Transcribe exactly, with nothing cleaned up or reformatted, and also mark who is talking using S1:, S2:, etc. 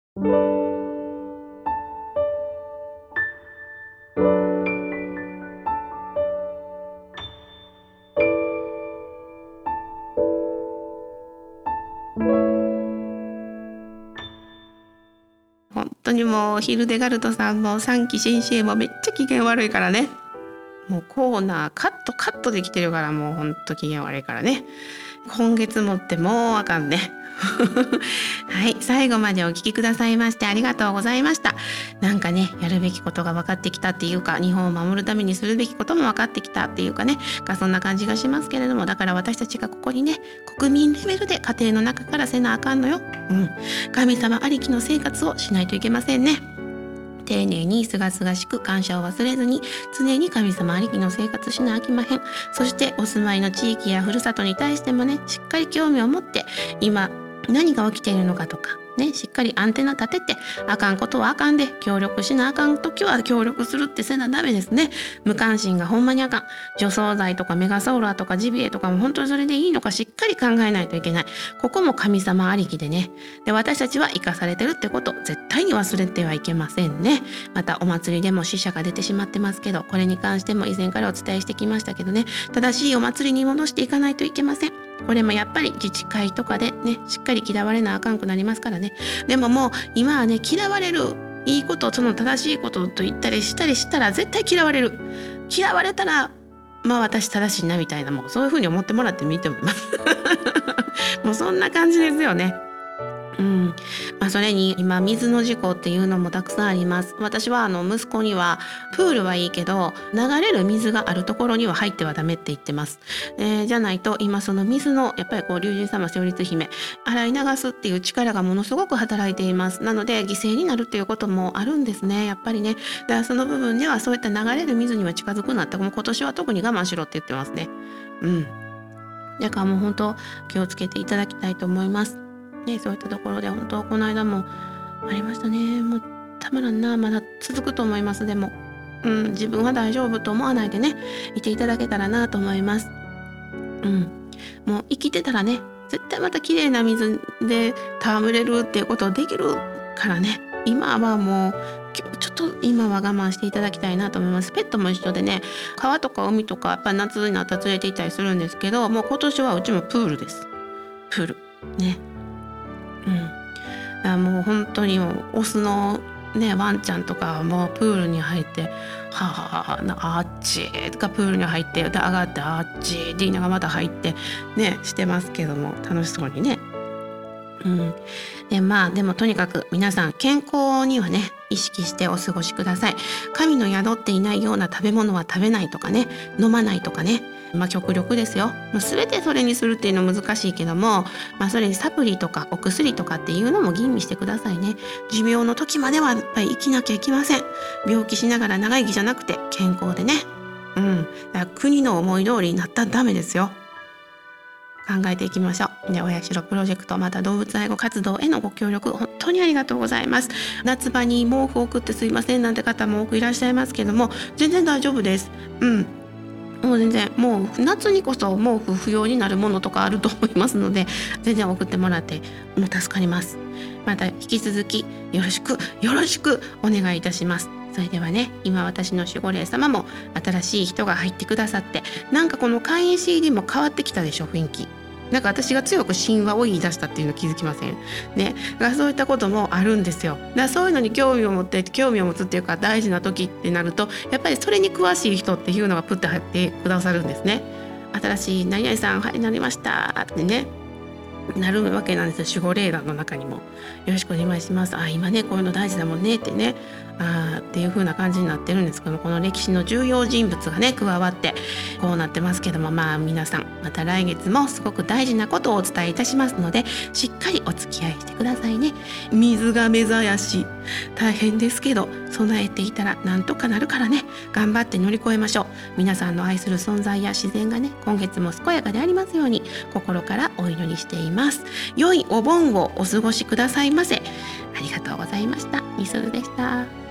S1: 本当にもうヒルデガルトさんもサンキ先生もめっちゃ機嫌悪いからね。もうコーナーカットカットできてるから、もうほんと機嫌悪いからね。今月もってもうあかんね。はい、最後までお聞きくださいましてありがとうございました。なんかね、やるべきことが分かってきたっていうか、日本を守るためにするべきことも分かってきたっていうかね、そんな感じがしますけれども、だから私たちがここにね、国民レベルで家庭の中からせなあかんのよ。うん、神様ありきの生活をしないといけませんね。丁寧にすがすがしく感謝を忘れずに、常に神様ありきの生活しなあきまへん。そしてお住まいの地域やふるさとに対してもね、しっかり興味を持って今何が起きているのかとかね、しっかりアンテナ立てて、あかんことはあかんで、協力しなあかん時は協力するってせなダメですね。無関心がほんまにあかん。除草剤とかメガソーラーとかジビエとかも本当にそれでいいのかしっかり考えないといけない。ここも神様ありきでね。で、私たちは生かされてるってこと絶対に忘れてはいけませんね。またお祭りでも死者が出てしまってますけど、これに関しても以前からお伝えしてきましたけどね、正しいお祭りに戻していかないといけません。これもやっぱり自治会とかでね、しっかり嫌われなあかんくなりますからね。でももう今はね、嫌われるいいこと、その正しいことと言ったりしたりしたら絶対嫌われる。嫌われたらまあ私正しいなみたいな、もうそういう風に思ってもらってもいいと思います。もうそんな感じですよね。うん、まあ、それに今水の事故っていうのもたくさんあります。私はあの息子にはプールはいいけど流れる水があるところには入ってはダメって言ってます。えー、じゃないと今その水のやっぱりこう龍神様勝律姫洗い流すっていう力がものすごく働いています。なので犠牲になるっていうこともあるんですね、やっぱりね。だからその部分ではそういった流れる水には近づくなって、もう今年は特に我慢しろって言ってますね。うん。だからもう本当気をつけていただきたいと思います。ね、そういったところで本当この間もありましたね。もうたまらんな、まだ続くと思います。でも、うん、自分は大丈夫と思わないでね、いていただけたらなと思います。うん、もう生きてたらね、絶対また綺麗な水で戯れるっていうことできるからね。今はもうちょっと今は我慢していただきたいなと思います。ペットも一緒でね、川とか海とかやっぱ夏になったら連れて行ったりするんですけど、もう今年はうちもプールです。プールね。うん、あもう本当にもうオスのねワンちゃんとかもうプールに入ってはははなあっちーとかプールに入ってで上がってあっちーって言いながらまた入ってねしてますけども、楽しそうにね。うん、でまあでもとにかく皆さん健康にはね意識してお過ごしください。神の宿っていないような食べ物は食べないとかね、飲まないとかね、まあ極力ですよ。まあ、全てそれにするっていうのは難しいけども、まあそれにサプリとかお薬とかっていうのも吟味してくださいね。寿命の時まではやっぱり生きなきゃいけません。病気しながら長生きじゃなくて健康でね。うん。だから国の思い通りになったらダメですよ。考えていきましょう。で、親代プロジェクトまた動物愛護活動へのご協力本当にありがとうございます。夏場に毛布を送ってすいませんなんて方も多くいらっしゃいますけども、全然大丈夫です。うん。もう全然もう夏にこそ毛布不要になるものとかあると思いますので、全然送ってもらってもう助かります。また引き続きよろしくよろしくお願いいたします。それではね、今私の守護霊様も新しい人が入ってくださって、なんかこの会員 シーディー も変わってきたでしょ、雰囲気。なんか私が強く神話を言い出したっていうの気づきませんね。だからそういったこともあるんですよ。だからそういうのに興味を持って興味を持つっていうか大事な時ってなると、やっぱりそれに詳しい人っていうのがプッて入ってくださるんですね。新しい何々さんはいなりましたってねなるわけなんですよ。守護霊団の中にもよろしくお願いします。あ今ねこういうの大事だもんねってねあっていう風な感じになってるんですけども、この歴史の重要人物がね加わってこうなってますけども、まあ皆さんまた来月もすごく大事なことをお伝えいたしますので、しっかりお付き合いしてくださいね。水がめざやし大変ですけど備えていたらなんとかなるからね、頑張って乗り越えましょう。皆さんの愛する存在や自然がね今月も健やかでありますように心からお祈りしています。良いお盆をお過ごしくださいませ。ありがとうございました。みするでした。